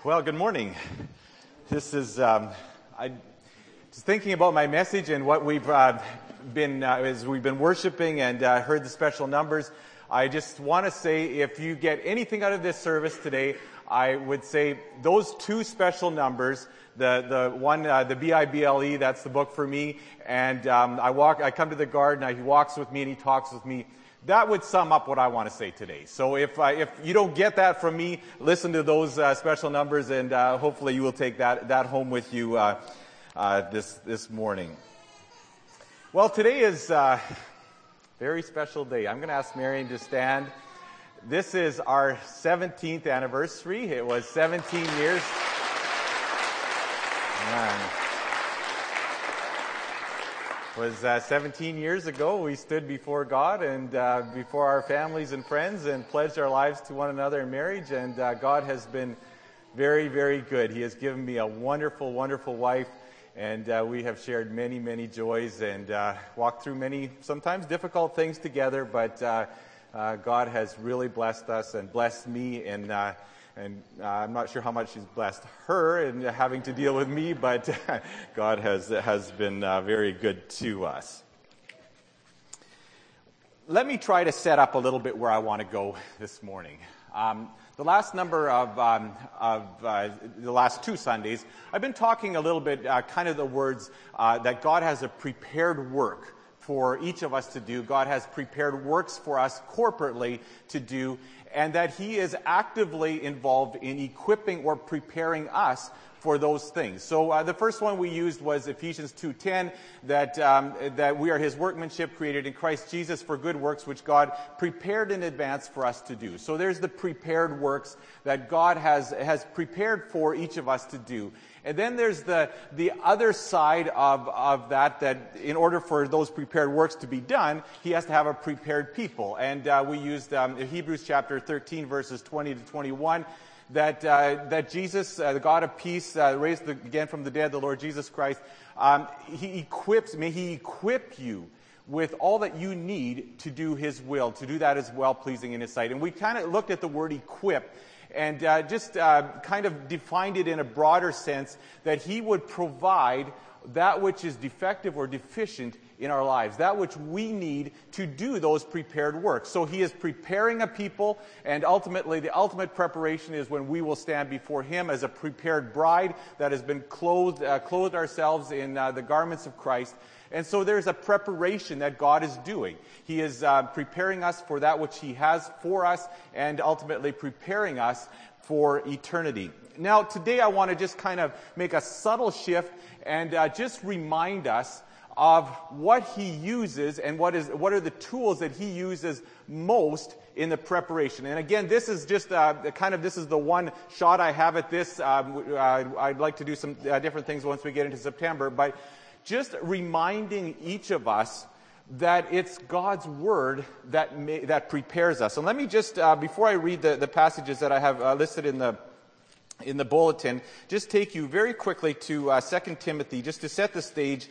Well, good morning. This is, I was thinking about my message and what we've been, as we've been worshiping and heard the special numbers. I just want to say, if you get anything out of this service today, I would say those two special numbers, the one, the Bible, that's the book for me, and I come to the garden, he walks with me and he talks with me. That would sum up what I want to say today. So if you don't get that from me, listen to those special numbers, and hopefully you will take that home with you this morning. Well, today is a very special day. I'm going to ask Marion to stand. This is our 17th anniversary. It was 17 years. It was 17 years ago we stood before God and before our families and friends and pledged our lives to one another in marriage, and God has been very, very good. He has given me a wonderful, wonderful wife, and we have shared many, many joys and walked through many, sometimes difficult things together, but God has really blessed us and blessed me, and I'm not sure how much He's blessed her in having to deal with me, but God has been very good to us. Let me try to set up a little bit where I want to go this morning. The last number of the last two Sundays, I've been talking a little bit, kind of the words that God has a prepared work for each of us to do. God has prepared works for us corporately to do, and that He is actively involved in equipping or preparing us for those things. So the first one we used was Ephesians 2:10, that we are His workmanship created in Christ Jesus for good works which God prepared in advance for us to do. So there's the prepared works that God has prepared for each of us to do. And then there's the other side of that in order for those prepared works to be done, He has to have a prepared people. And we used Hebrews chapter 13, verses 20 to 21, that Jesus, the God of peace, raised again from the dead, the Lord Jesus Christ, may He equip you with all that you need to do His will, to do that as well-pleasing in His sight. And we kind of looked at the word equip, and just kind of defined it in a broader sense, that He would provide that which is defective or deficient in our lives, that which we need to do those prepared works. So He is preparing a people, and ultimately the ultimate preparation is when we will stand before Him as a prepared bride that has been clothed ourselves in the garments of Christ. And so there's a preparation that God is doing. He is preparing us for that which He has for us, and ultimately preparing us for eternity. Now, today I want to just kind of make a subtle shift and just remind us of what He uses and what are the tools that He uses most in the preparation. And again, this is just this is the one shot I have at this. I'd like to do some different things once we get into September, but just reminding each of us that it's God's Word that prepares us. And let me just, before I read the passages that I have listed in the bulletin, just take you very quickly to 2 Timothy, just to set the stage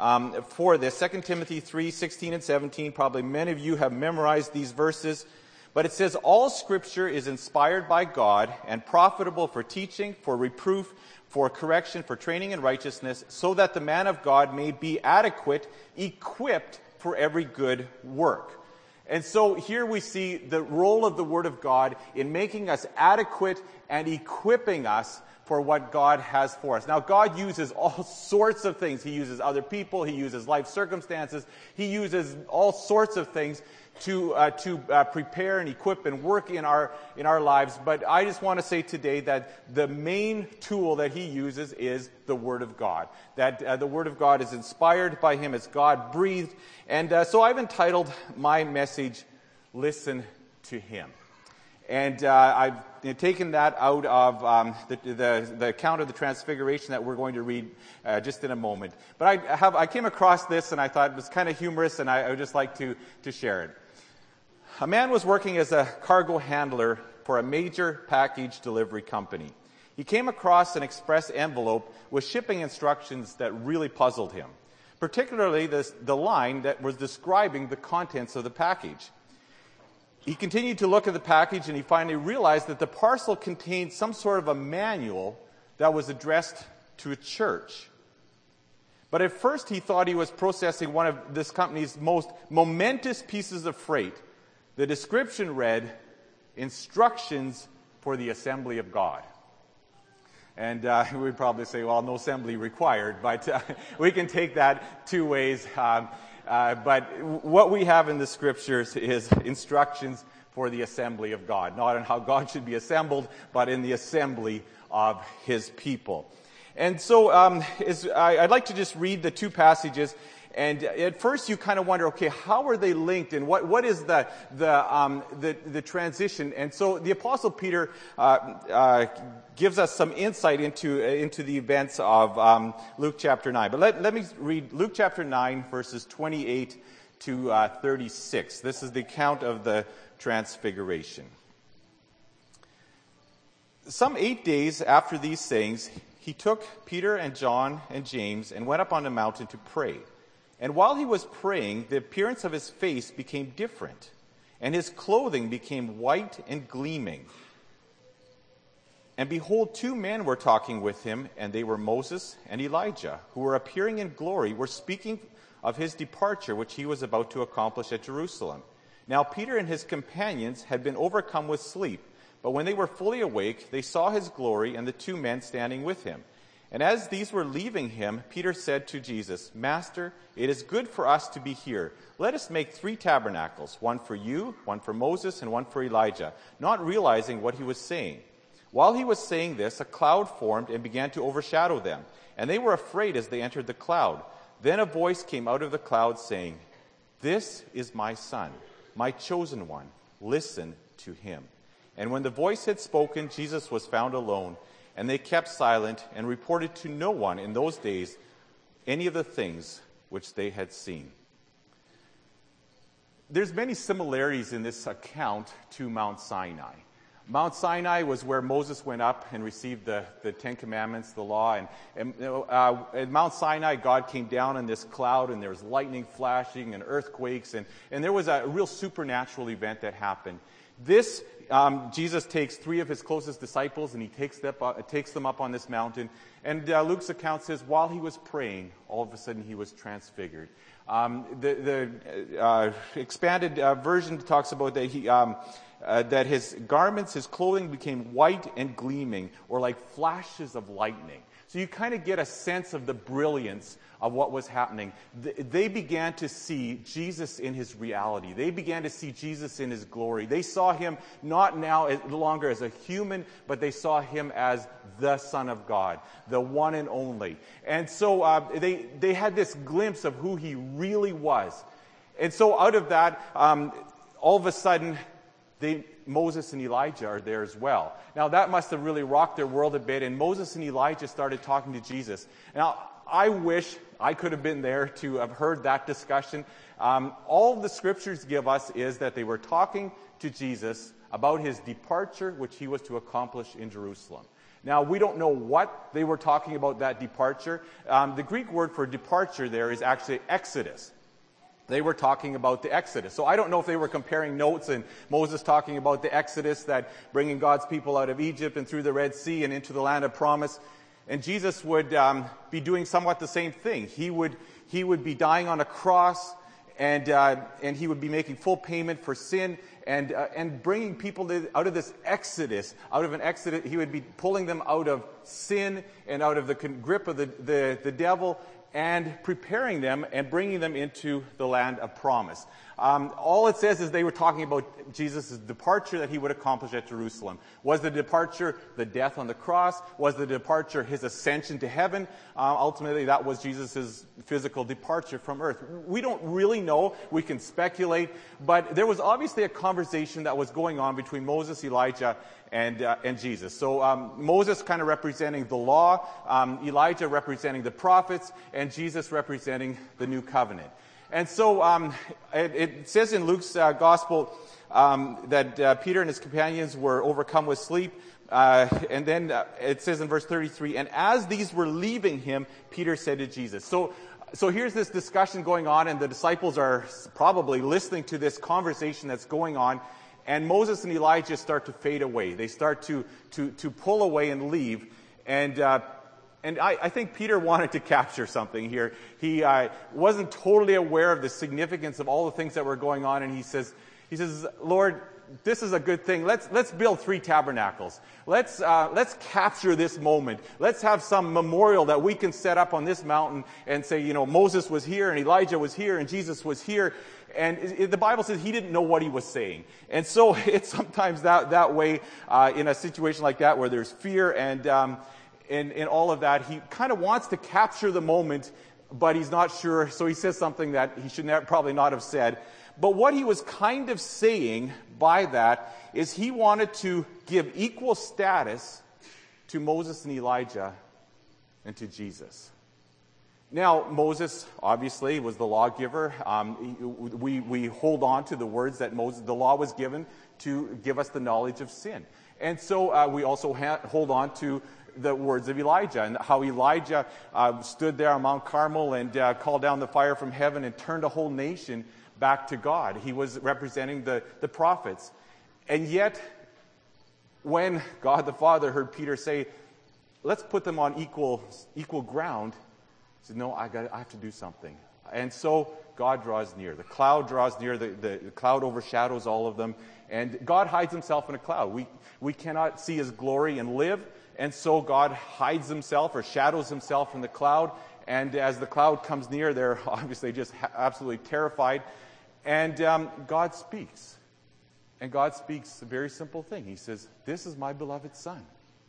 for this. 2 Timothy 3:16 and 17, probably many of you have memorized these verses. But it says, all Scripture is inspired by God and profitable for teaching, for reproof, for correction, for training in righteousness, so that the man of God may be adequate, equipped for every good work. And so here we see the role of the Word of God in making us adequate and equipping us for what God has for us. Now, God uses all sorts of things. He uses other people. He uses life circumstances. He uses all sorts of things to prepare and equip and work in our lives. But I just want to say today that the main tool that He uses is the Word of God. That the Word of God is inspired by Him, it's God-breathed. And so I've entitled my message, Listen to Him. And I've taken that out of the account of the Transfiguration that we're going to read just in a moment. But I came across this and I thought it was kind of humorous, and I would just like to share it. A man was working as a cargo handler for a major package delivery company. He came across an express envelope with shipping instructions that really puzzled him, particularly the line that was describing the contents of the package. he continued to look at the package, and he finally realized that the parcel contained some sort of a manual that was addressed to a church. But at first he thought he was processing one of this company's most momentous pieces of freight. The description read, "Instructions for the Assembly of God." And we'd probably say, well, no assembly required, but we can take that two ways. But what we have in the scriptures is instructions for the assembly of God, not on how God should be assembled, but in the assembly of his people. And so I'd like to just read the two passages. And at first you kind of wonder, okay, how are they linked, and what is the transition? And so the Apostle Peter gives us some insight into the events of Luke chapter 9. But let me read Luke chapter 9, verses 28 to 36. This is the account of the Transfiguration. Some 8 days after these sayings, he took Peter and John and James and went up on the mountain to pray. And while he was praying, the appearance of his face became different, and his clothing became white and gleaming. And behold, 2 men were talking with him, and they were Moses and Elijah, who were appearing in glory, were speaking of his departure, which he was about to accomplish at Jerusalem. Now Peter and his companions had been overcome with sleep, but when they were fully awake, they saw his glory and the 2 men standing with him. And as these were leaving him, Peter said to Jesus, "Master, it is good for us to be here. Let us make 3 tabernacles, one for you, one for Moses, and one for Elijah," not realizing what he was saying. While he was saying this, a cloud formed and began to overshadow them, and they were afraid as they entered the cloud. Then a voice came out of the cloud saying, "This is my son, my chosen one. Listen to him." And when the voice had spoken, Jesus was found alone. And they kept silent and reported to no one in those days any of the things which they had seen. There's many similarities in this account to Mount Sinai. Mount Sinai was where Moses went up and received the 10 Commandments, the law. And at Mount Sinai, God came down in this cloud, and there was lightning flashing and earthquakes. And there was a real supernatural event that happened. This, Jesus takes 3 of his closest disciples, and he takes them up on this mountain. And Luke's account says, while he was praying, all of a sudden he was transfigured. The expanded version talks about that that his garments, his clothing became white and gleaming, or like flashes of lightning. So you kind of get a sense of the brilliance of what was happening. They began to see Jesus in his reality. They began to see Jesus in his glory. They saw him not now no longer as a human, but they saw him as the Son of God, the one and only. And so they had this glimpse of who he really was. And so out of that, all of a sudden, Moses and Elijah are there as well. Now, that must have really rocked their world a bit, and Moses and Elijah started talking to Jesus. Now, I wish I could have been there to have heard that discussion. All the scriptures give us is that they were talking to Jesus about his departure, which he was to accomplish in Jerusalem. Now, we don't know what they were talking about that departure. The Greek word for departure there is actually exodus. They were talking about the Exodus. So I don't know if they were comparing notes, and Moses talking about the Exodus, that bringing God's people out of Egypt and through the Red Sea and into the land of promise. And Jesus would be doing somewhat the same thing. He would be dying on a cross, and he would be making full payment for sin, and bringing people out of this exodus. Out of an exodus, he would be pulling them out of sin and out of the grip of the devil, and preparing them and bringing them into the land of promise. All it says is they were talking about Jesus' departure that he would accomplish at Jerusalem. Was the departure the death on the cross? Was the departure his ascension to heaven? Ultimately, that was Jesus' physical departure from earth. We don't really know. We can speculate. But there was obviously a conversation that was going on between Moses, Elijah, and Jesus. So Moses kind of representing the law, Elijah representing the prophets, and Jesus representing the new covenant. And so it says in Luke's gospel that Peter and his companions were overcome with sleep. And then it says in verse 33, and as these were leaving him, Peter said to Jesus. So here's this discussion going on, and the disciples are probably listening to this conversation that's going on. and Moses and Elijah start to fade away. They start to pull away and leave. And I think Peter wanted to capture something here. He wasn't totally aware of the significance of all the things that were going on, and he says, Lord, this is a good thing. Let's build 3 tabernacles. Let's capture this moment. Let's have some memorial that we can set up on this mountain and say, Moses was here and Elijah was here and Jesus was here. And the Bible says he didn't know what he was saying. And so it's sometimes that way in a situation like that where there's fear and all of that. He kind of wants to capture the moment, but he's not sure. So he says something that he should probably not have said. But what he was kind of saying by that is he wanted to give equal status to Moses and Elijah and to Jesus. Now, Moses, obviously, was the lawgiver. We hold on to the words that the law was given to give us the knowledge of sin. And so we also hold on to the words of Elijah and how Elijah stood there on Mount Carmel and called down the fire from heaven and turned a whole nation back to God. He was representing the prophets. And yet, when God the Father heard Peter say, let's put them on equal ground, he said, no, I have to do something. And so God draws near. The cloud draws near. The cloud overshadows all of them. And God hides himself in a cloud. We cannot see his glory and live. And so God hides himself or shadows himself in the cloud. And as the cloud comes near, they're obviously just absolutely terrified. And God speaks. And God speaks a very simple thing. He says, this is my beloved Son.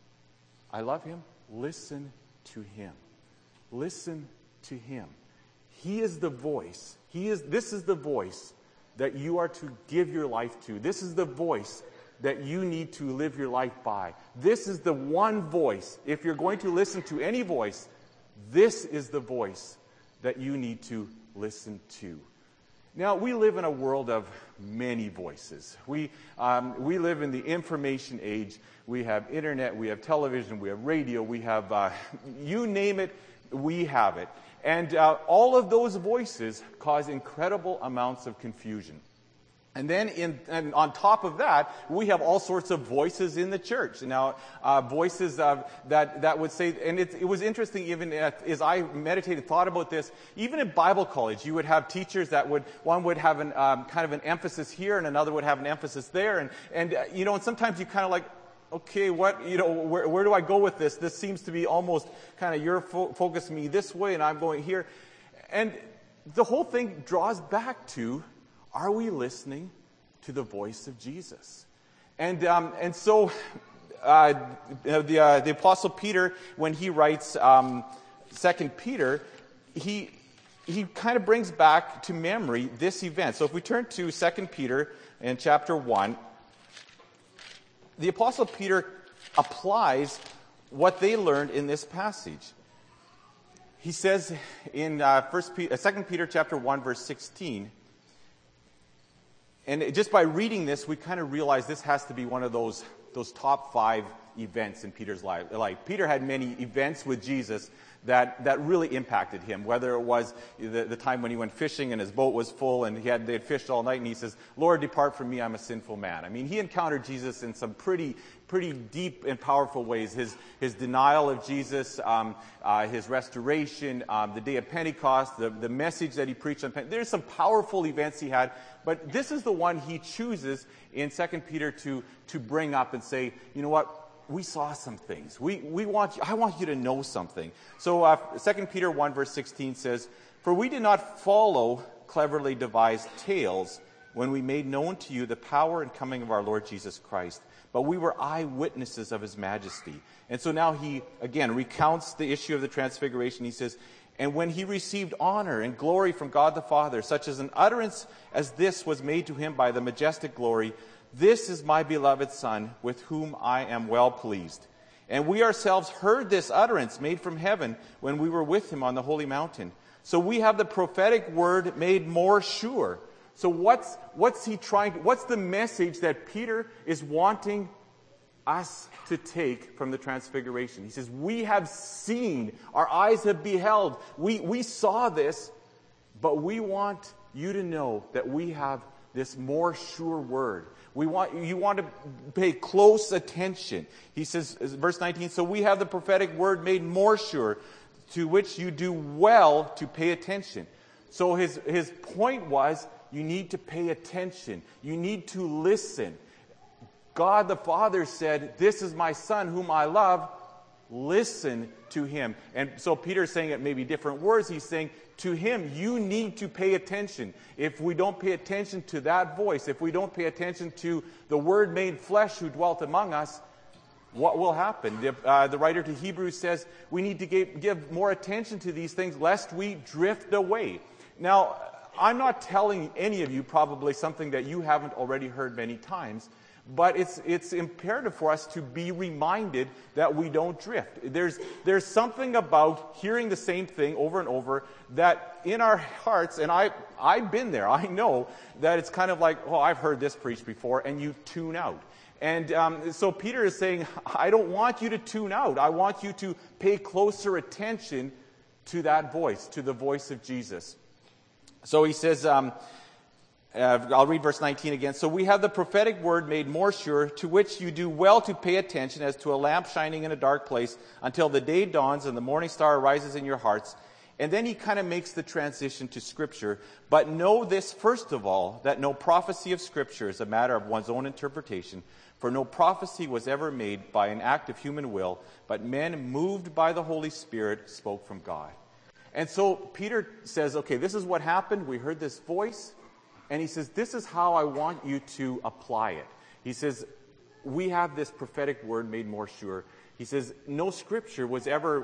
I love him. Listen to him. Listen to him. He is the voice. This is the voice that you are to give your life to. This is the voice that you need to live your life by. This is the one voice. If you're going to listen to any voice, this is the voice that you need to listen to. Now, we live in a world of many voices. We live in the information age. We have internet, we have television, we have radio, we have, you name it, we have it. And all of those voices cause incredible amounts of confusion. And then and on top of that, we have all sorts of voices in the church. Now, voices that would say, and it was interesting even as I meditated, thought about this, even in Bible college, you would have teachers that one would have an kind of an emphasis here and another would have an emphasis there. And sometimes you kind of like, okay, where do I go with this? This seems to be almost kind of you're focusing me this way and I'm going here. And the whole thing draws back to, are we listening to the voice of Jesus? And so the Apostle Peter, when he writes 2 Peter, he kind of brings back to memory this event. So if we turn to 2 Peter in chapter 1, the Apostle Peter applies what they learned in this passage. He says in 2 Peter chapter 1, verse 16, and just by reading this, we kind of realize this has to be one of those top 5 events in Peter's life. Peter had many events with Jesus that really impacted him, whether it was the time when he went fishing and his boat was full and they had fished all night and he says, Lord, depart from me, I'm a sinful man. I mean, he encountered Jesus in some pretty deep and powerful ways. His denial of Jesus, his restoration, the day of Pentecost, the message that he preached on Pentecost. There's some powerful events he had, but this is the one he chooses in 2 Peter to bring up and say, you know what? We saw some things. I want you to know something. So 2 Peter 1 verse 16 says, for we did not follow cleverly devised tales when we made known to you the power and coming of our Lord Jesus Christ, but we were eyewitnesses of his majesty. And so now he, again, recounts the issue of the transfiguration. He says, and when he received honor and glory from God the Father, such as an utterance as this was made to him by the majestic glory, this is my beloved Son, with whom I am well pleased. And we ourselves heard this utterance made from heaven when we were with him on the holy mountain. So we have the prophetic word made more sure. So what's the message that Peter is wanting us to take from the transfiguration? He says, we have seen, our eyes have beheld, we saw this, but we want you to know that we have this more sure word. You want to pay close attention. He says, verse 19, so we have the prophetic word made more sure, to which you do well to pay attention. So his point was, you need to pay attention. You need to listen. God the Father said, this is my Son whom I love. Listen to him. And so Peter's saying it maybe different words. He's saying, to him, you need to pay attention. If we don't pay attention to that voice, if we don't pay attention to the Word made flesh who dwelt among us, what will happen? The writer to Hebrews says we need to give more attention to these things lest we drift away. Now, I'm not telling any of you probably something that you haven't already heard many times, but it's imperative for us to be reminded that we don't drift. There's something about hearing the same thing over and over that in our hearts, and I've been there, I know that it's kind of like, oh, I've heard this preached before, and you tune out. And so Peter is saying, I don't want you to tune out. I want you to pay closer attention to that voice, to the voice of Jesus. So he says, I'll read verse 19 again. So we have the prophetic word made more sure, to which you do well to pay attention as to a lamp shining in a dark place until the day dawns and the morning star arises in your hearts. And then he kind of makes the transition to Scripture. But know this, first of all, that no prophecy of Scripture is a matter of one's own interpretation. For no prophecy was ever made by an act of human will, but men moved by the Holy Spirit spoke from God. And so Peter says, okay, this is what happened. We heard this voice. And he says, this is how I want you to apply it. He says, we have this prophetic word made more sure. He says, no Scripture was ever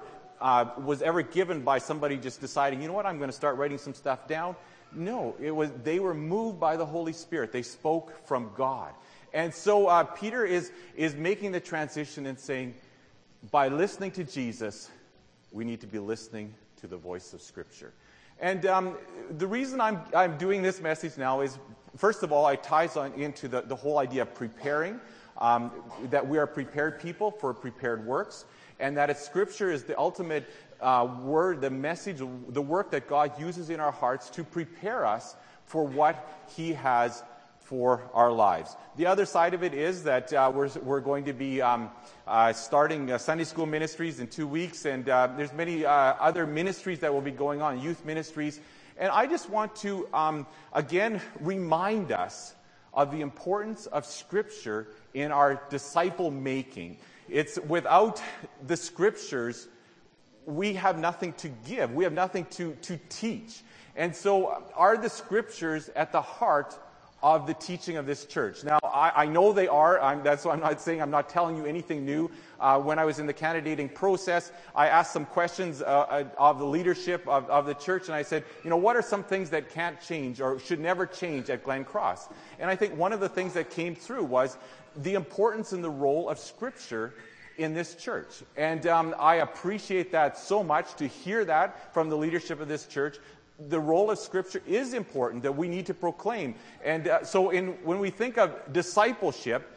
given by somebody just deciding, you know what, I'm going to start writing some stuff down. No, they were moved by the Holy Spirit. They spoke from God. And so Peter is making the transition and saying, by listening to Jesus, we need to be listening to the voice of Scripture. And the reason I'm doing this message now is, first of all, it ties on into the whole idea of preparing, that we are prepared people for prepared works, and that Scripture is the ultimate word, the message, the work that God uses in our hearts to prepare us for what He has for our lives. The other side of it is that we're going to be starting Sunday school ministries in 2 weeks, and there's many other ministries that will be going on, youth ministries. And I just want to, again, remind us of the importance of Scripture in our disciple making. It's without the Scriptures, we have nothing to give. We have nothing to teach. And so are the Scriptures at the heart of the teaching of this church? Now, I know they are. That's why I'm not saying, I'm not telling you anything new. When I was in the candidating process, I asked some questions of the leadership of the church, and I said, you know, what are some things that can't change or should never change at Glen Cross? And I think one of the things that came through was the importance and the role of Scripture in this church. And I appreciate that so much, to hear that from the leadership of this church. The role of Scripture is important, that we need to proclaim. And so when we think of discipleship,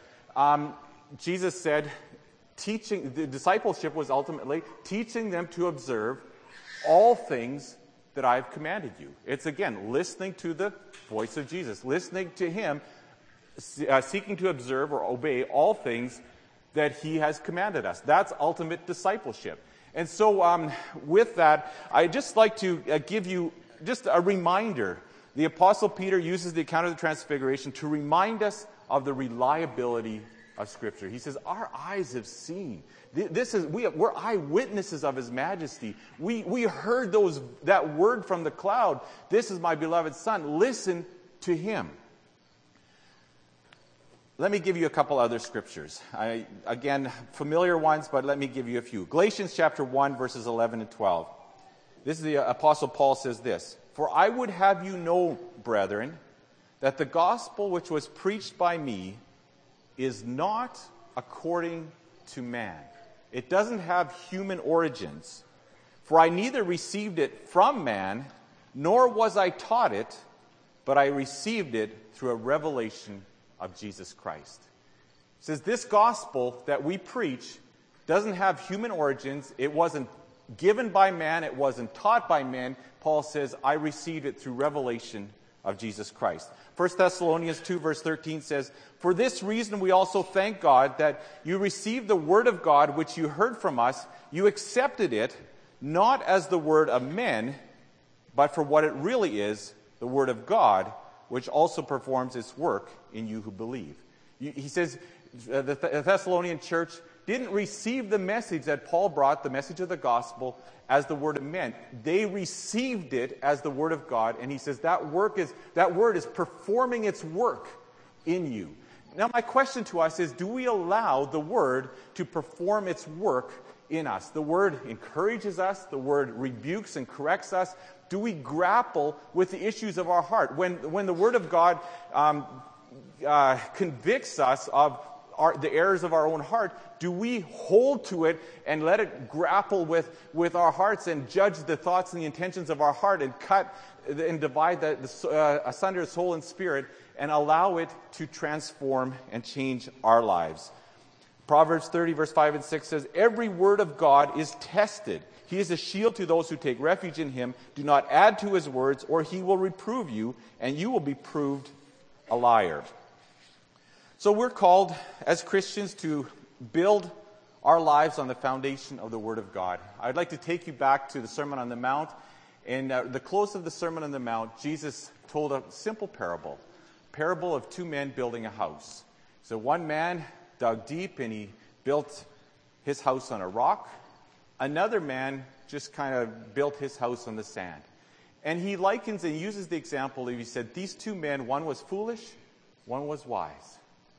Jesus said the discipleship was ultimately teaching them to observe all things that I've commanded you. It's, again, listening to the voice of Jesus, listening to Him, seeking to observe or obey all things that He has commanded us. That's ultimate discipleship. And so with that, I'd just like to give you just a reminder. The Apostle Peter uses the account of the Transfiguration to remind us of the reliability of Scripture. He says, our eyes have seen. We're eyewitnesses of His majesty. We heard that word from the cloud. This is my beloved Son. Listen to Him. Let me give you a couple other scriptures. Again, familiar ones, but let me give you a few. Galatians chapter 1, verses 11 and 12. This is the Apostle Paul says this, "For I would have you know, brethren, that the gospel which was preached by me is not according to man." It doesn't have human origins. "For I neither received it from man, nor was I taught it, but I received it through a revelation of Jesus Christ." It says this gospel that we preach doesn't have human origins. It wasn't given by man. It wasn't taught by man. Paul says, I received it through revelation of Jesus Christ. 1 Thessalonians 2 verse 13 says, "For this reason we also thank God that you received the word of God which you heard from us. You accepted it, not as the word of men, but for what it really is, the word of God, which also performs its work in you who believe." He says the Thessalonian church didn't receive the message that Paul brought, the message of the gospel, as the word of men. They received it as the word of God, and he says that word is performing its work in you. Now my question to us is, do we allow the word to perform its work in us? The word encourages us, the word rebukes and corrects us. Do we grapple with the issues of our heart? When the word of God convicts us of the errors of our own heart, do we hold to it and let it grapple with our hearts and judge the thoughts and the intentions of our heart and cut and divide asunder soul and spirit and allow it to transform and change our lives? Proverbs 30 verse 5 and 6 says, "Every word of God is tested. He is a shield to those who take refuge in him. Do not add to his words, or he will reprove you, and you will be proved a liar." So we're called as Christians to build our lives on the foundation of the Word of God. I'd like to take you back to the Sermon on the Mount. In the close of the Sermon on the Mount, Jesus told a simple parable of two men building a house. So one man dug deep and he built his house on a rock. Another man just kind of built his house on the sand. And he likens and uses the example, he said, these two men, one was foolish, one was wise.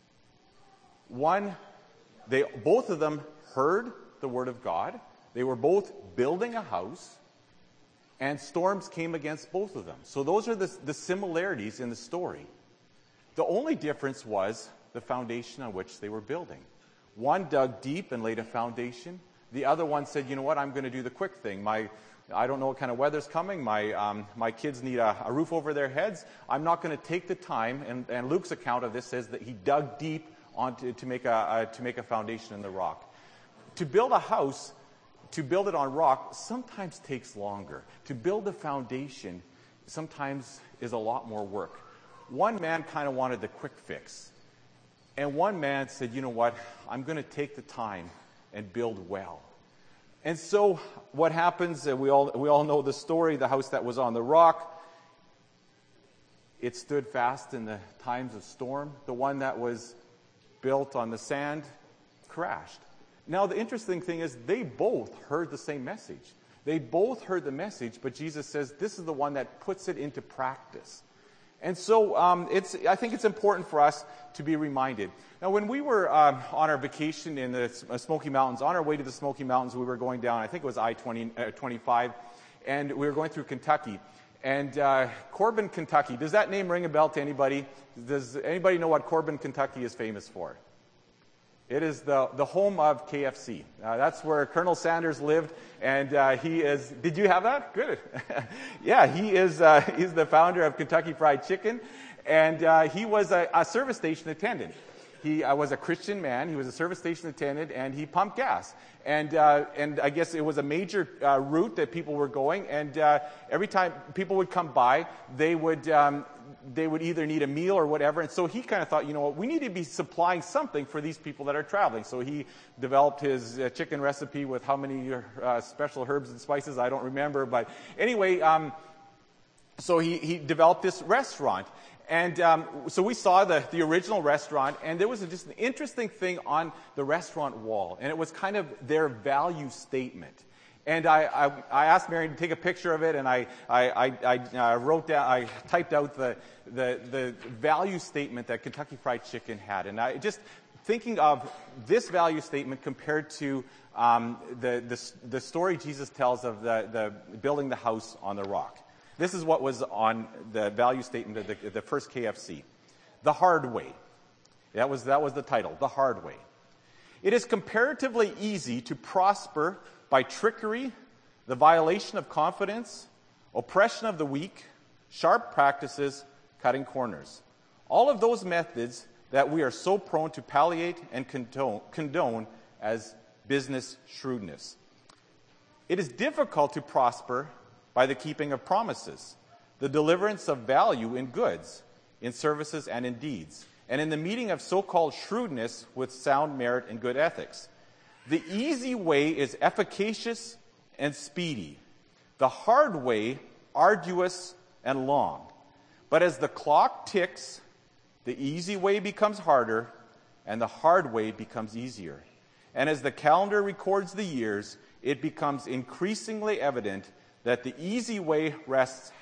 Both of them heard the word of God. They were both building a house, and storms came against both of them. So those are the similarities in the story. The only difference was the foundation on which they were building. One dug deep and laid a foundation. The other one said, you know what, I'm going to do the quick thing. I don't know what kind of weather's coming. My kids need a roof over their heads. I'm not going to take the time, and Luke's account of this says that he dug deep to make a foundation in the rock. To build a house, to build it on rock, sometimes takes longer. To build a foundation sometimes is a lot more work. One man kind of wanted the quick fix. And one man said, you know what, I'm going to take the time and build well. And so what happens, we all know the story, the house that was on the rock, it stood fast in the times of storm. The one that was built on the sand crashed. Now the interesting thing is they both heard the same message. They both heard the message, but Jesus says this is the one that puts it into practice. And so I think it's important for us to be reminded. Now when we were on our vacation in the Smoky Mountains, on our way to the Smoky Mountains, we were going down, I think it was I-25, and we were going through Kentucky. And Corbin, Kentucky, does that name ring a bell to anybody? Does anybody know what Corbin, Kentucky is famous for? It is the home of KFC. That's where Colonel Sanders lived, and he is. Did you have that? Good. Yeah, he's the founder of Kentucky Fried Chicken, and he was a service station attendant. He was a Christian man. He was a service station attendant, and he pumped gas. And I guess it was a major route that people were going. And every time people would come by, they would either need a meal or whatever. And so he kind of thought, you know what, we need to be supplying something for these people that are traveling. So he developed his chicken recipe with how many special herbs and spices, I don't remember. But anyway, so he developed this restaurant. And so we saw the original restaurant, and there was just an interesting thing on the restaurant wall, and it was kind of their value statement. And I asked Mary to take a picture of it, and I typed out the value statement that Kentucky Fried Chicken had. And I just thinking of this value statement compared to the story Jesus tells of the building the house on the rock. This is what was on the value statement of the first KFC. The hard way. That was the title, The Hard Way. It is comparatively easy to prosper by trickery, the violation of confidence, oppression of the weak, sharp practices, cutting corners. All of those methods that we are so prone to palliate and condone as business shrewdness. It is difficult to prosper by the keeping of promises, the deliverance of value in goods, in services, and in deeds, and in the meeting of so-called shrewdness with sound merit and good ethics. The easy way is efficacious and speedy. The hard way, arduous and long. But as the clock ticks, the easy way becomes harder, and the hard way becomes easier. And as the calendar records the years, it becomes increasingly evident that the easy way rests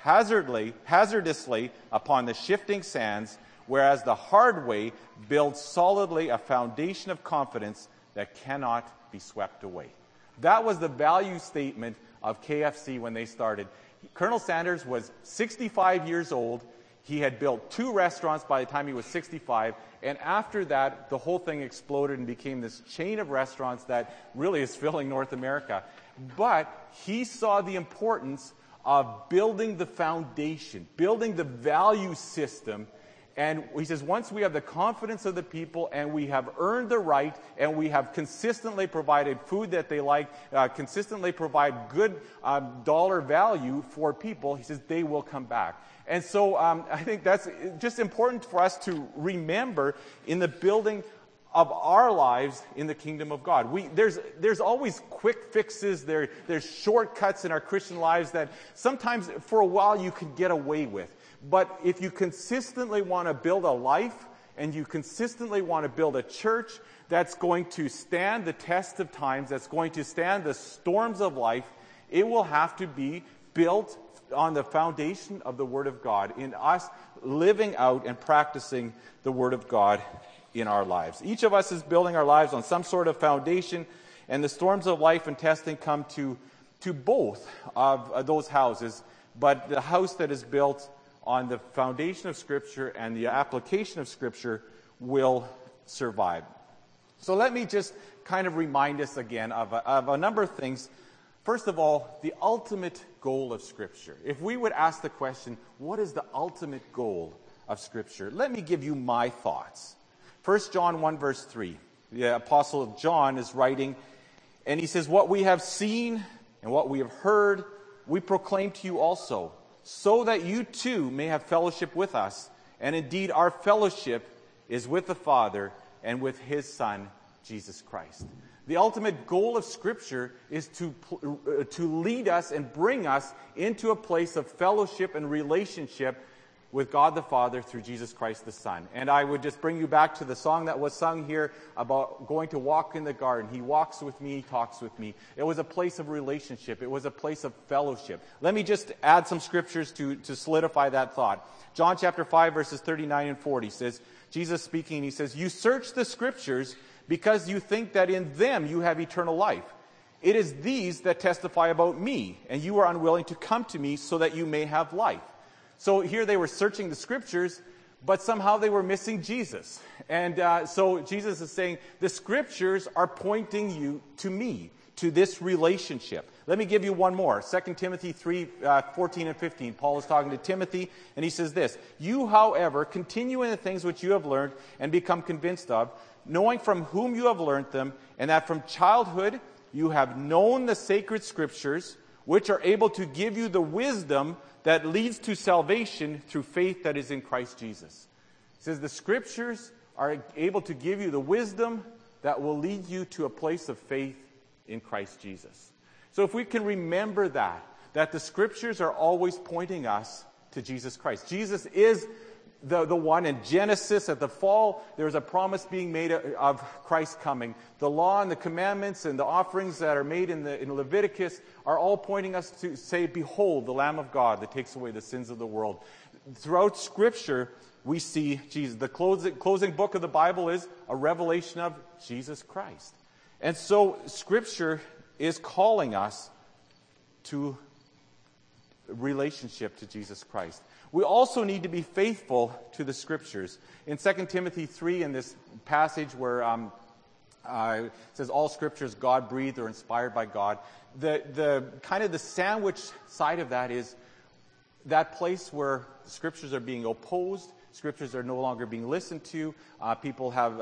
hazardously upon the shifting sands, whereas the hard way builds solidly a foundation of confidence that cannot be swept away. That was the value statement of KFC when they started. Colonel Sanders was 65 years old. He had built 2 restaurants by the time he was 65, and after that, the whole thing exploded and became this chain of restaurants that really is filling North America. But he saw the importance of building the foundation, building the value system. And he says, once we have the confidence of the people and we have earned the right and we have consistently provided food that they like, consistently provide good dollar value for people, he says, they will come back. And so I think that's just important for us to remember in the building of our lives in the kingdom of God. There's always quick fixes, there's shortcuts in our Christian lives that sometimes for a while you can get away with. But if you consistently want to build a life and you consistently want to build a church that's going to stand the test of times, that's going to stand the storms of life, it will have to be built on the foundation of the Word of God, in us living out and practicing the Word of God in our lives. Each of us is building our lives on some sort of foundation, and the storms of life and testing come to both of those houses, but the house that is built on the foundation of Scripture and the application of Scripture will survive. So let me just kind of remind us again of a number of things. First of all, the ultimate goal of Scripture. If we would ask the question, what is the ultimate goal of Scripture? Let me give you my thoughts. 1 John 1 verse 3. The Apostle John is writing, and he says, what we have seen and what we have heard, we proclaim to you also, so that you too may have fellowship with us. And indeed, our fellowship is with the Father and with His Son, Jesus Christ. The ultimate goal of Scripture is to lead us and bring us into a place of fellowship and relationship with God the Father through Jesus Christ the Son. And I would just bring you back to the song that was sung here about going to walk in the garden. He walks with me, he talks with me. It was a place of relationship. It was a place of fellowship. Let me just add some scriptures to solidify that thought. John chapter 5 verses 39 and 40 says, Jesus speaking, he says, you search the Scriptures because you think that in them you have eternal life. It is these that testify about me, and you are unwilling to come to me so that you may have life. So here they were searching the Scriptures, but somehow they were missing Jesus. And so Jesus is saying, the Scriptures are pointing you to me, to this relationship. Let me give you one more. 2 Timothy 3, 14 and 15. Paul is talking to Timothy, and he says this, you, however, continue in the things which you have learned and become convinced of, knowing from whom you have learned them, and that from childhood you have known the sacred Scriptures, which are able to give you the wisdom that leads to salvation through faith that is in Christ Jesus. It says the Scriptures are able to give you the wisdom that will lead you to a place of faith in Christ Jesus. So if we can remember that the Scriptures are always pointing us to Jesus Christ. Jesus is the one in Genesis. At the fall, there's a promise being made of Christ coming. The law and the commandments and the offerings that are made in Leviticus are all pointing us to say, behold, the Lamb of God that takes away the sins of the world. Throughout Scripture, we see Jesus. The closing book of the Bible is a revelation of Jesus Christ. And so Scripture is calling us to relationship to Jesus Christ. We also need to be faithful to the Scriptures. In 2 Timothy 3, in this passage where it says all Scriptures God-breathed or inspired by God, the kind of the sandwich side of that is that place where the Scriptures are being opposed, Scriptures are no longer being listened to, people have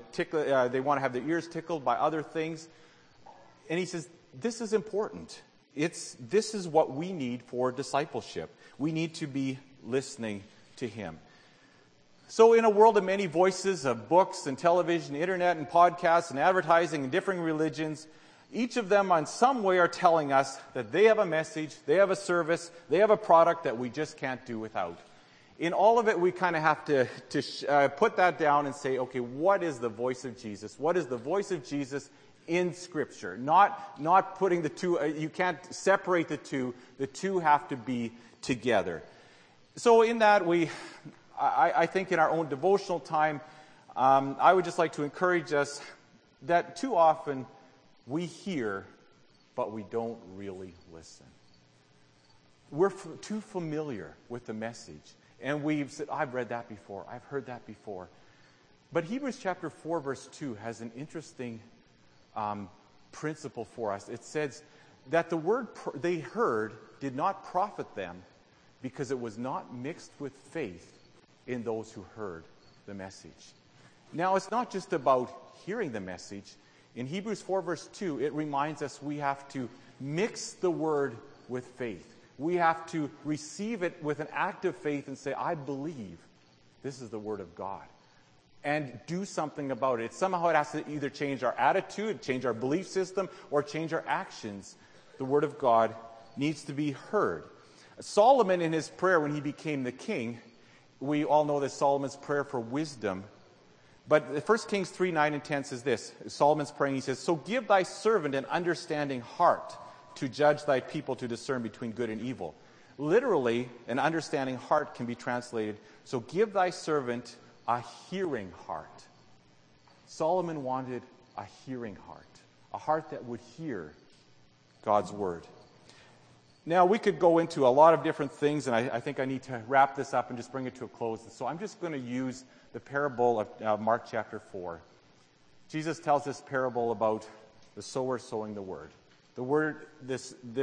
they want to have their ears tickled by other things. And he says, this is important. This is what we need for discipleship. We need to be listening to him. So in a world of many voices, of books and television, internet and podcasts and advertising and differing religions, each of them in some way are telling us that they have a message, they have a service, they have a product that we just can't do without. In all of it, we kind of have to put that down and say, okay, what is the voice of Jesus? What is the voice of Jesus in Scripture? Not putting the two, you can't separate the two. The two have to be together. So in that, I think in our own devotional time, I would just like to encourage us that too often we hear, but we don't really listen. We're too familiar with the message. And we've said, I've read that before. I've heard that before. But Hebrews chapter 4, verse 2 has an interesting principle for us. It says that the word they heard did not profit them because it was not mixed with faith in those who heard the message. Now, it's not just about hearing the message. In Hebrews 4, verse 2, it reminds us we have to mix the word with faith. We have to receive it with an act of faith and say, I believe this is the Word of God. And do something about it. Somehow it has to either change our attitude, change our belief system, or change our actions. The Word of God needs to be heard. Solomon, in his prayer when he became the king, we all know that Solomon's prayer for wisdom. But 1 Kings 3, 9 and 10 says this. Solomon's praying, he says, so give thy servant an understanding heart to judge thy people, to discern between good and evil. Literally, an understanding heart can be translated, so give thy servant a hearing heart. Solomon wanted a hearing heart, a heart that would hear God's word. Now, we could go into a lot of different things, and I think I need to wrap this up and just bring it to a close. So I'm just going to use the parable of Mark chapter 4. Jesus tells this parable about the sower sowing the word. The word, the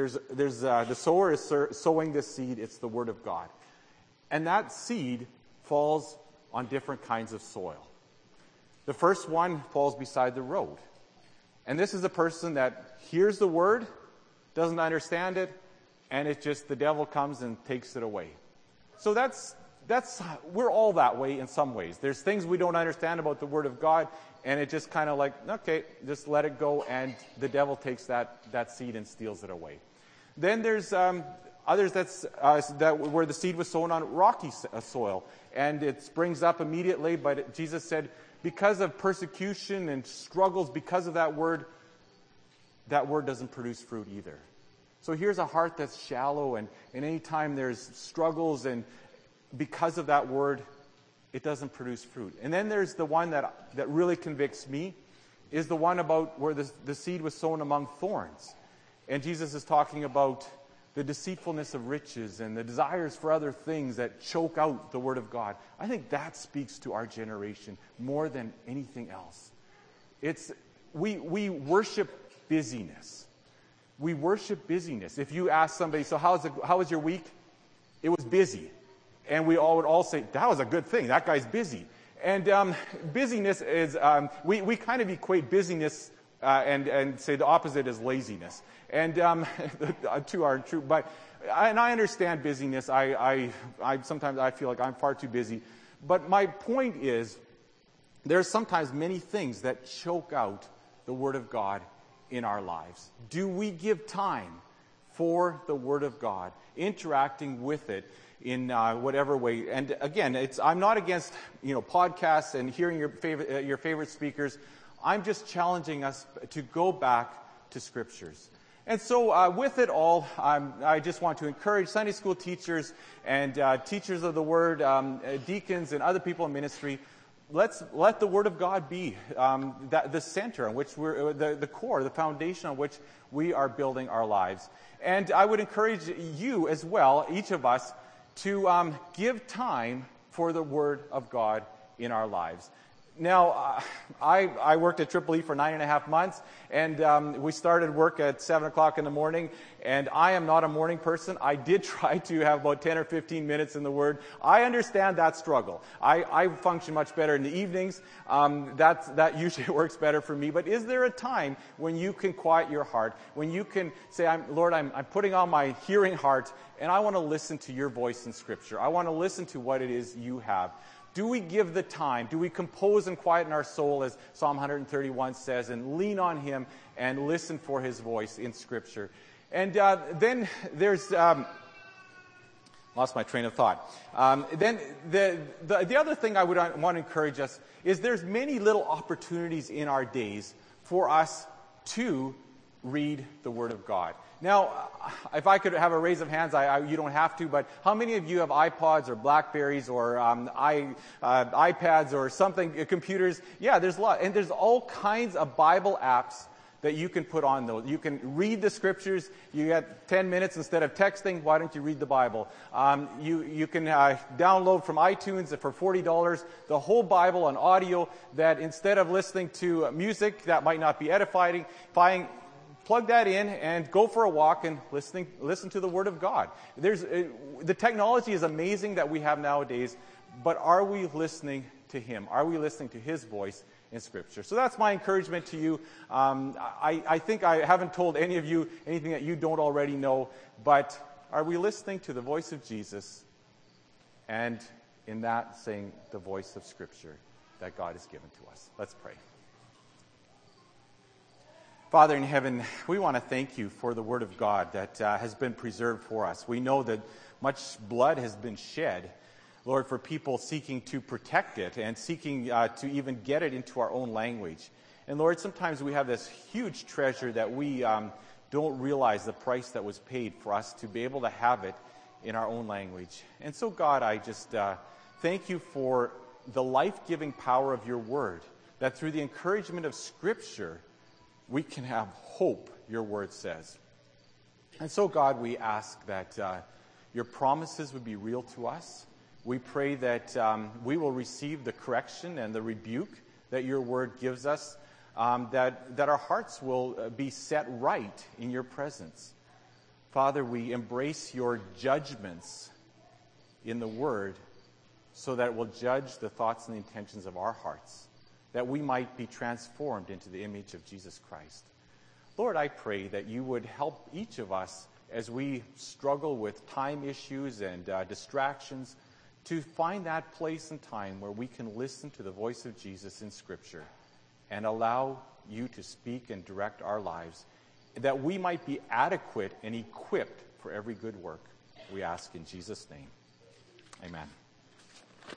sower is sowing this seed. It's the word of God. And that seed falls on different kinds of soil. The first one falls beside the road. And this is a person that hears the word, doesn't understand it, and it just, the devil comes and takes it away. So we're all that way in some ways. There's things we don't understand about the Word of God, and it just kind of like, okay, just let it go, and the devil takes that seed and steals it away. Then there's others that where the seed was sown on rocky soil, and it springs up immediately, but Jesus said, because of persecution and struggles, because of that word doesn't produce fruit either. So here's a heart that's shallow, and any time there's struggles and because of that word, it doesn't produce fruit. And then there's the one that really convicts me, is the one about where the seed was sown among thorns. And Jesus is talking about the deceitfulness of riches and the desires for other things that choke out the word of God. I think that speaks to our generation more than anything else. We worship busyness. We worship busyness. If you ask somebody, so how was your week? It was busy. And we all would all say, that was a good thing. That guy's busy. And busyness is, we kind of equate busyness and say the opposite is laziness. And the two are true. And I understand busyness. I sometimes I feel like I'm far too busy. But my point is, there's sometimes many things that choke out the Word of God in our lives. Do we give time for the Word of God, interacting with it in whatever way? And again, I'm not against podcasts and hearing your favorite speakers. I'm just challenging us to go back to Scriptures. And so with it all, I just want to encourage Sunday school teachers and teachers of the Word, deacons and other people in ministry. Let's let the Word of God be the center on which we're the core, the foundation on which we are building our lives. And I would encourage you as well, each of us, to give time for the Word of God in our lives. Now, I worked at Triple E for 9.5 months, and we started work at 7 o'clock in the morning, and I am not a morning person. I did try to have about 10 or 15 minutes in the Word. I understand that struggle. I function much better in the evenings. That usually works better for me. But is there a time when you can quiet your heart, when you can say, Lord, I'm putting on my hearing heart, and I want to listen to your voice in Scripture. I want to listen to what it is you have. Do we give the time? Do we compose and quieten our soul, as Psalm 131 says, and lean on Him and listen for His voice in Scripture? And then there's... lost my train of thought. Then the other thing I would want to encourage us is there's many little opportunities in our days for us to read the Word of God. Now, if I could have a raise of hands, you don't have to, but how many of you have iPods or Blackberries or iPads or something, computers? Yeah, there's a lot. And there's all kinds of Bible apps that you can put on those. You can read the Scriptures. You get 10 minutes instead of texting. Why don't you read the Bible? You can download from iTunes for $40 the whole Bible on audio, that instead of listening to music that might not be edifying, plug that in and go for a walk and listen to the Word of God. The technology is amazing that we have nowadays, but are we listening to Him? Are we listening to His voice in Scripture? So that's my encouragement to you. I think I haven't told any of you anything that you don't already know, but are we listening to the voice of Jesus, and in that saying the voice of Scripture that God has given to us? Let's pray. Father in heaven, we want to thank you for the Word of God that has been preserved for us. We know that much blood has been shed, Lord, for people seeking to protect it and seeking to even get it into our own language. And Lord, sometimes we have this huge treasure that we don't realize the price that was paid for us to be able to have it in our own language. And so, God, I just thank you for the life-giving power of your Word, that through the encouragement of Scripture, we can have hope, your Word says. And so, God, we ask that your promises would be real to us. We pray that we will receive the correction and the rebuke that your Word gives us, that our hearts will be set right in your presence. Father, we embrace your judgments in the Word so that it will judge the thoughts and the intentions of our hearts, that we might be transformed into the image of Jesus Christ. Lord, I pray that you would help each of us as we struggle with time issues and distractions to find that place and time where we can listen to the voice of Jesus in Scripture and allow you to speak and direct our lives, that we might be adequate and equipped for every good work. We ask in Jesus' name. Amen.